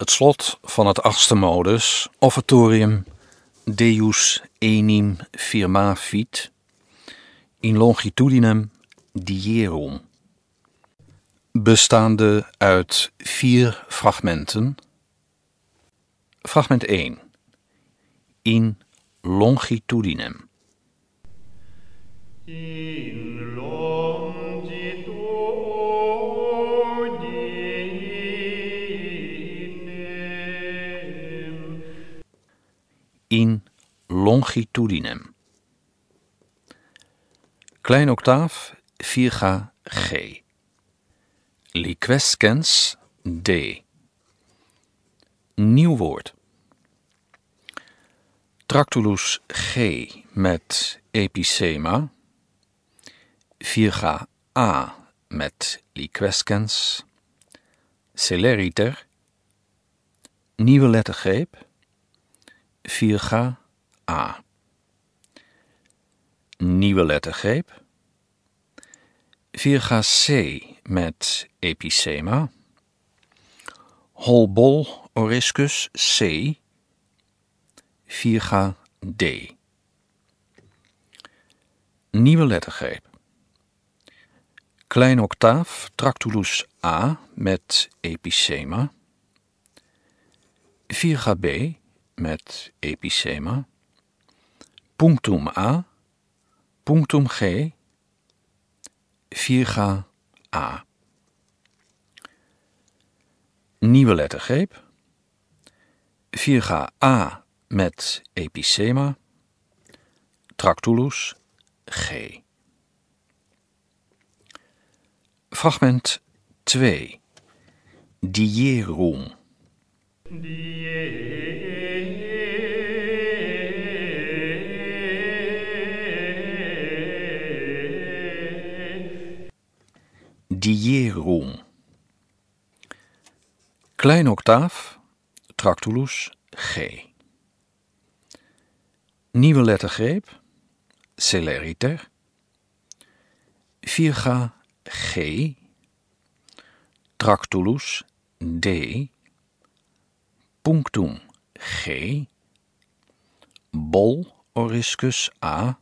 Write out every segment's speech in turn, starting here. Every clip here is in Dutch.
Het slot van het 8e modus, Offertorium Deus enim firmavit, in longitudinem dierum, bestaande uit 4 fragmenten. Fragment 1. In longitudinem. In longitudinem. In longitudinem. Klein octaaf, virga G. Liquescens D. Nieuw woord. Tractulus G met epicema. Virga A met liquescens. Celeriter. Nieuwe lettergreep. Virga A. Nieuwe lettergreep. Virga C met epicema. Holbol oriscus C. Virga D. Nieuwe lettergreep. Klein octaaf, Tractulus A met epicema. Virga B met epicema. Punctum A. Punctum G. Virga A. Nieuwe lettergreep. Virga A met epicema. Tractulus G. Fragment 2. Dierum. Dierum. Klein octaaf, Tractulus G. Nieuwe lettergreep, Celeriter. Virga G. Tractulus D. Punctum G. Bol oriscus A.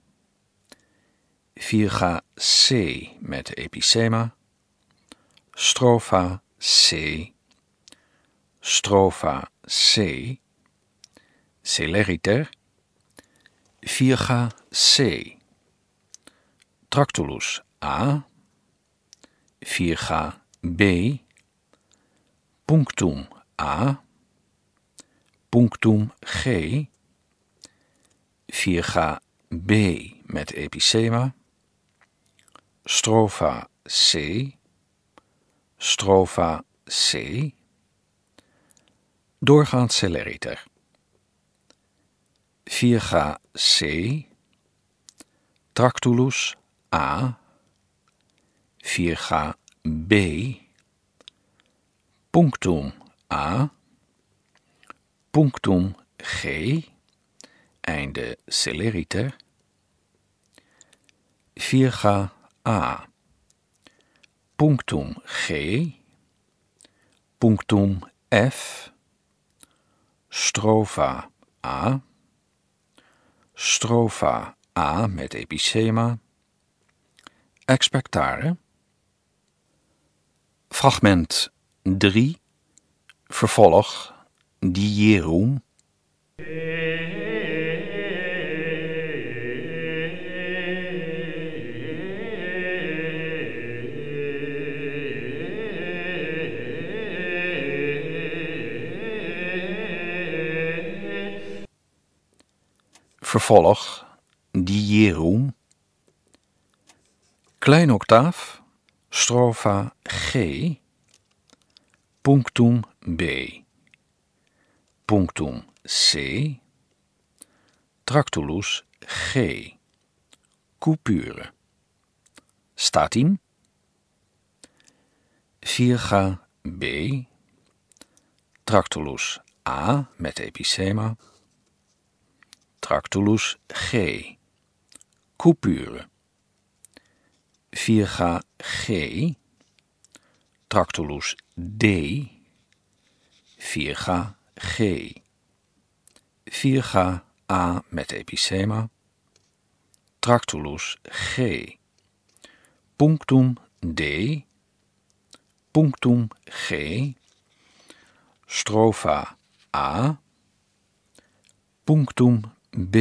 Virga C met epicema. Stropha C. Stropha C. Celeriter. Virga C. Tractulus A. Virga B. Punctum A. Punctum G. Virga B met epicema. Stropha C. Stropha C. Doorgaand celeriter. Virga C. Tractulus A. Virga B. Punctum A. Punctum G. Einde celeriter. Virga A. Punctum G. Punctum F. Stropha A. Stropha A met epicema. Expectare. Fragment 3. Vervolg. Dierum. Vervolg. Dierum. Klein octaaf. Stropha G. Punctum B. Punctum C. Tractulus G. Coupure. Statim. Virga B. Tractulus A met epicema. Tractulus G. Coupure. Virga G. Tractulus D. virga G. Virga A met epicema. Tractulus G. Punctum D. Punctum G. Stropha A. Punctum B.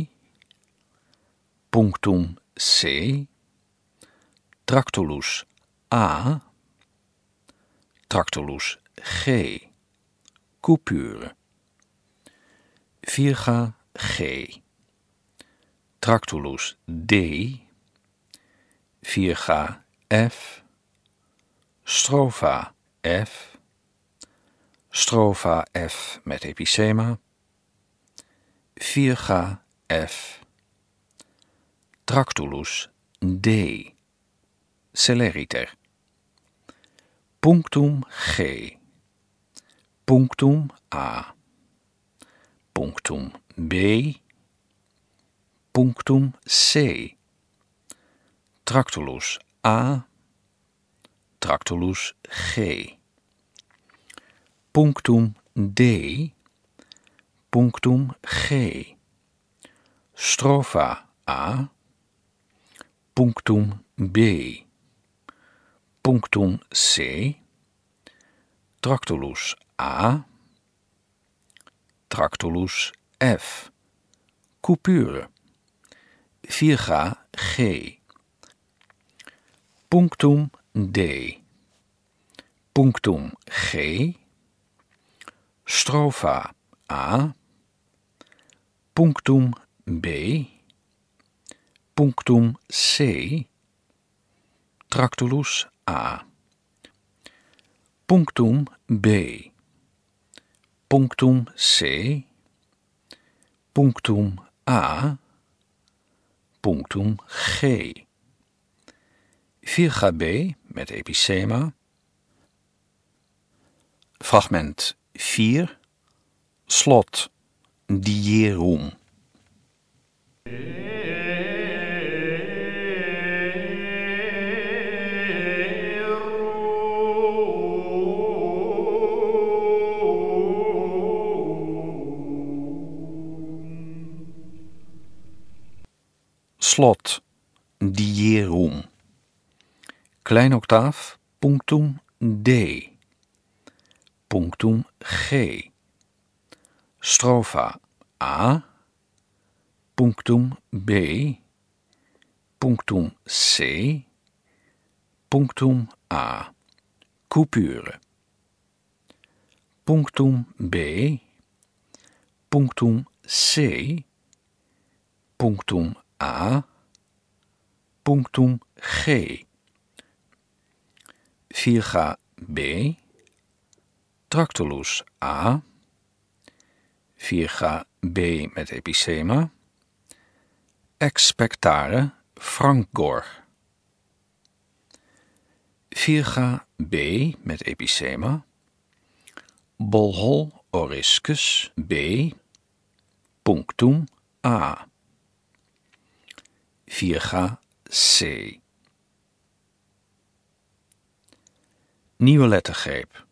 Punctum C. Tractulus A. Tractulus G. Coupure. Virga G. Tractulus D. Virga F. Stropha F. Stropha F met epicema. Virga F. Tractulus D. Celeriter. Punctum G. Punctum A. Punctum B. Punctum C. Tractulus A. Tractulus G. Punctum D. Punctum G. Stropha A. Punctum B. Punctum C. Tractulus A. Tractulus F. Coupure. Virga G. Punctum D. Punctum G. Stropha A. Punctum B. Punctum C. Tractulus A. Punctum B. Punctum C. Punctum A. Punctum G. Virga B met epicema. Fragment 4. Slot dierum. Slot dierum. Kleinoctaaf punctum D. Punctum G. Stropha A. Punctum B. Punctum C. Punctum A. Coupure. Punctum B. Punctum C. Punctum A. Punctum G. Virga B. Tractulus A. Virga B met epicema. Expectare Frankgor. Virga B met epicema. Bolhol oriscus B. Punctum A. Virga C. Nieuwe lettergreep.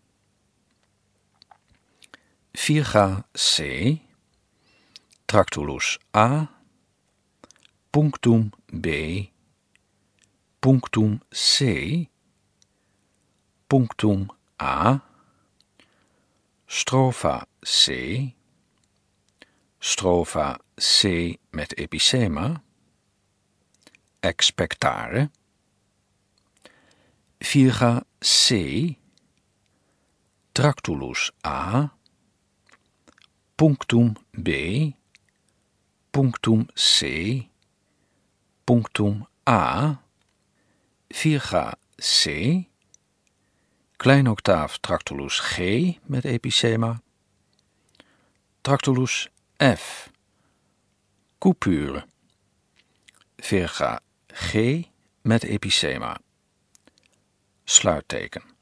Virga C. Tractulus A. Punctum B. Punctum C. Punctum A. Stropha C. Stropha C met epicema. Expectare. Virga C. Tractulus A. Punctum B. Punctum C. Punctum A. Virga C. Kleinoctaaf Tractulus G met epicema. Tractulus F. Coupure. Virga G met epicema. Sluitteken.